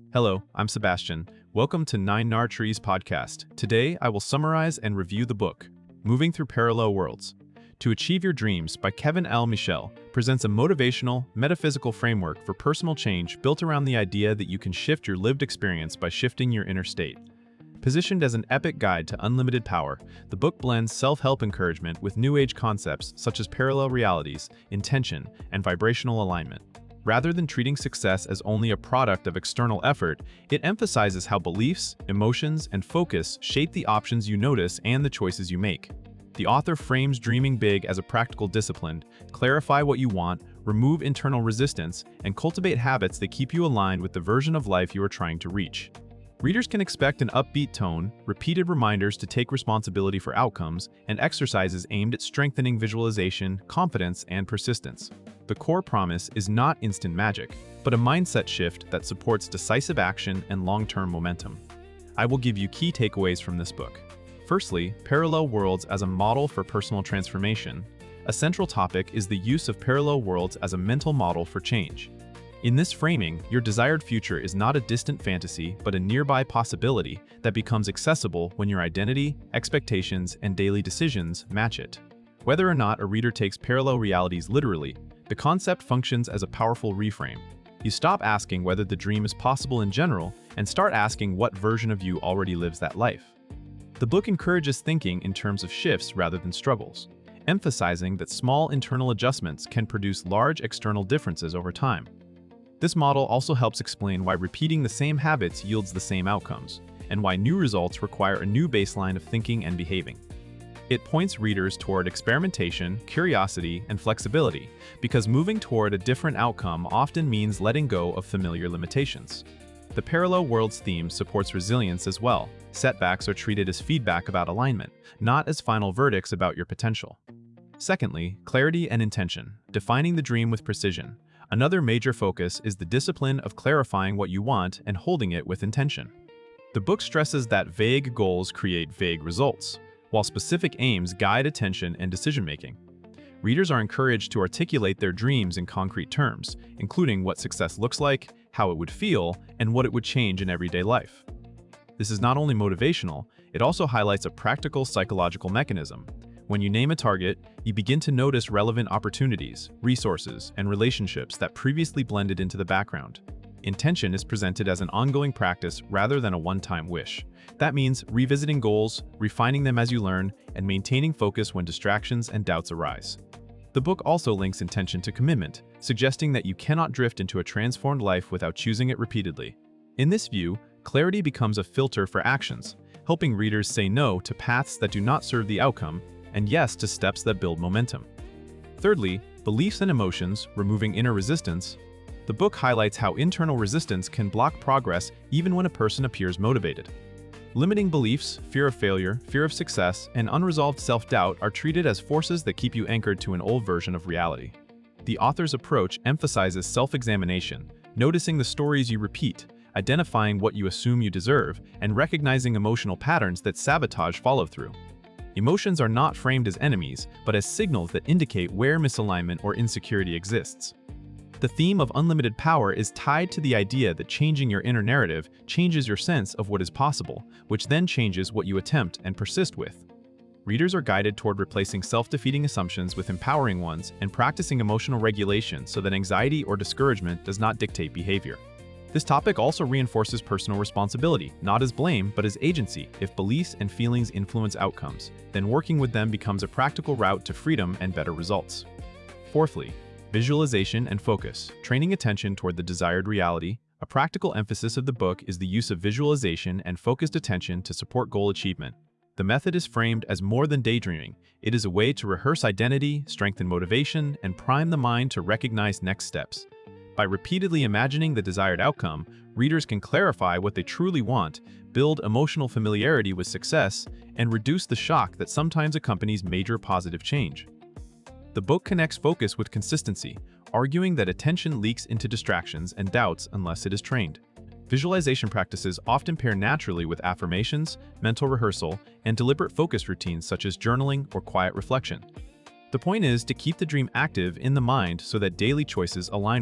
Hello, I'm Sebastian. Welcome to Nine Nar Trees podcast. Today, I will summarize and review the book, Moving Through Parallel Worlds. To Achieve Your Dreams by Kevin L. Michel presents a motivational, metaphysical framework for personal change built around the idea that you can shift your lived experience by shifting your inner state. Positioned as an epic guide to unlimited power, the book blends self-help encouragement with New Age concepts such as parallel realities, intention, and vibrational alignment. Rather than treating success as only a product of external effort, it emphasizes how beliefs, emotions, and focus shape the options you notice and the choices you make. The author frames dreaming big as a practical discipline: clarify what you want, remove internal resistance, and cultivate habits that keep you aligned with the version of life you are trying to reach. Readers can expect an upbeat tone, repeated reminders to take responsibility for outcomes, and exercises aimed at strengthening visualization, confidence, and persistence. The core promise is not instant magic, but a mindset shift that supports decisive action and long-term momentum. I will give you key takeaways from this book. Firstly, parallel worlds as a model for personal transformation. A central topic is the use of parallel worlds as a mental model for change. In this framing, your desired future is not a distant fantasy, but a nearby possibility that becomes accessible when your identity, expectations, and daily decisions match it. Whether or not a reader takes parallel realities literally, the concept functions as a powerful reframe. You stop asking whether the dream is possible in general and start asking what version of you already lives that life. The book encourages thinking in terms of shifts rather than struggles, emphasizing that small internal adjustments can produce large external differences over time. This model also helps explain why repeating the same habits yields the same outcomes, and why new results require a new baseline of thinking and behaving. It points readers toward experimentation, curiosity, and flexibility, because moving toward a different outcome often means letting go of familiar limitations. The parallel worlds theme supports resilience as well. Setbacks are treated as feedback about alignment, not as final verdicts about your potential. Secondly, clarity and intention, defining the dream with precision. Another major focus is the discipline of clarifying what you want and holding it with intention. The book stresses that vague goals create vague results, while specific aims guide attention and decision-making. Readers are encouraged to articulate their dreams in concrete terms, including what success looks like, how it would feel, and what it would change in everyday life. This is not only motivational, it also highlights a practical psychological mechanism. When you name a target, you begin to notice relevant opportunities, resources, and relationships that previously blended into the background. Intention is presented as an ongoing practice rather than a one-time wish. That means revisiting goals, refining them as you learn, and maintaining focus when distractions and doubts arise. The book also links intention to commitment, suggesting that you cannot drift into a transformed life without choosing it repeatedly. In this view, clarity becomes a filter for actions, helping readers say no to paths that do not serve the outcome and yes to steps that build momentum. Thirdly, beliefs and emotions, removing inner resistance. The book highlights how internal resistance can block progress even when a person appears motivated. Limiting beliefs, fear of failure, fear of success, and unresolved self-doubt are treated as forces that keep you anchored to an old version of reality. The author's approach emphasizes self-examination, noticing the stories you repeat, identifying what you assume you deserve, and recognizing emotional patterns that sabotage follow-through. Emotions are not framed as enemies, but as signals that indicate where misalignment or insecurity exists. The theme of unlimited power is tied to the idea that changing your inner narrative changes your sense of what is possible, which then changes what you attempt and persist with. Readers are guided toward replacing self-defeating assumptions with empowering ones and practicing emotional regulation so that anxiety or discouragement does not dictate behavior. This topic also reinforces personal responsibility, not as blame, but as agency. If beliefs and feelings influence outcomes, then working with them becomes a practical route to freedom and better results. Fourthly, visualization and focus, training attention toward the desired reality. A practical emphasis of the book is the use of visualization and focused attention to support goal achievement. The method is framed as more than daydreaming. It is a way to rehearse identity, strengthen motivation, and prime the mind to recognize next steps. By repeatedly imagining the desired outcome, readers can clarify what they truly want, build emotional familiarity with success, and reduce the shock that sometimes accompanies major positive change. The book connects focus with consistency, arguing that attention leaks into distractions and doubts unless it is trained. Visualization practices often pair naturally with affirmations, mental rehearsal, and deliberate focus routines such as journaling or quiet reflection. The point is to keep the dream active in the mind so that daily choices align with it.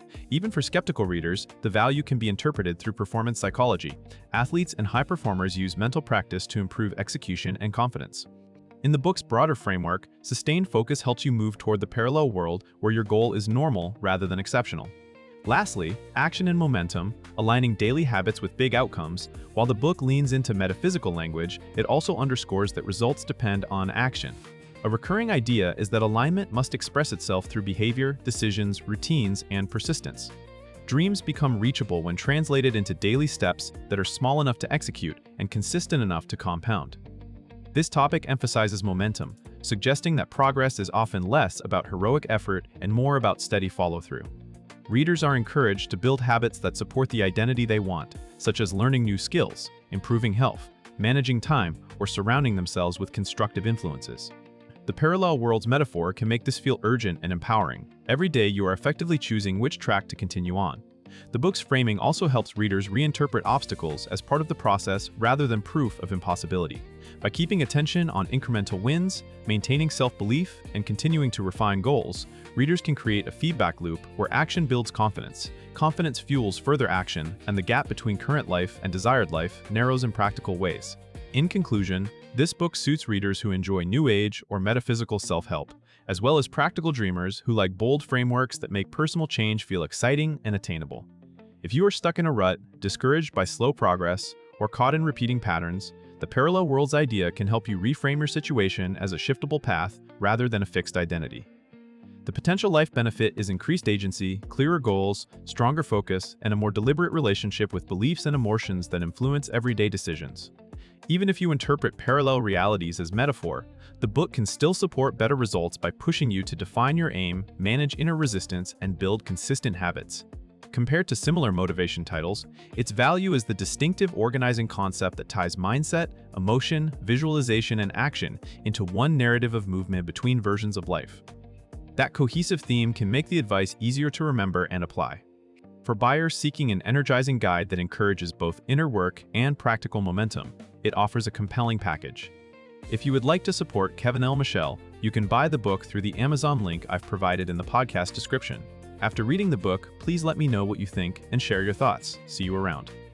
Even for skeptical readers, the value can be interpreted through performance psychology. Athletes and high performers use mental practice to improve execution and confidence. In the book's broader framework, sustained focus helps you move toward the parallel world where your goal is normal rather than exceptional. Lastly, action and momentum, aligning daily habits with big outcomes. While the book leans into metaphysical language, it also underscores that results depend on action. A recurring idea is that alignment must express itself through behavior, decisions, routines, and persistence. Dreams become reachable when translated into daily steps that are small enough to execute and consistent enough to compound. This topic emphasizes momentum, suggesting that progress is often less about heroic effort and more about steady follow-through. Readers are encouraged to build habits that support the identity they want, such as learning new skills, improving health, managing time, or surrounding themselves with constructive influences. The parallel worlds metaphor can make this feel urgent and empowering. Every day you are effectively choosing which track to continue on. The book's framing also helps readers reinterpret obstacles as part of the process rather than proof of impossibility. By keeping attention on incremental wins, maintaining self-belief, and continuing to refine goals, readers can create a feedback loop where action builds confidence, confidence fuels further action, and the gap between current life and desired life narrows in practical ways. In conclusion, this book suits readers who enjoy New Age or metaphysical self-help, as well as practical dreamers who like bold frameworks that make personal change feel exciting and attainable. If you are stuck in a rut, discouraged by slow progress, or caught in repeating patterns, the Parallel Worlds idea can help you reframe your situation as a shiftable path rather than a fixed identity. The potential life benefit is increased agency, clearer goals, stronger focus, and a more deliberate relationship with beliefs and emotions that influence everyday decisions. Even if you interpret parallel realities as metaphor, the book can still support better results by pushing you to define your aim, manage inner resistance, and build consistent habits. Compared to similar motivation titles, its value is the distinctive organizing concept that ties mindset, emotion, visualization, and action into one narrative of movement between versions of life. That cohesive theme can make the advice easier to remember and apply. For buyers seeking an energizing guide that encourages both inner work and practical momentum, it offers a compelling package. If you would like to support Kevin L. Michel, you can buy the book through the Amazon link I've provided in the podcast description. After reading the book, please let me know what you think and share your thoughts. See you around.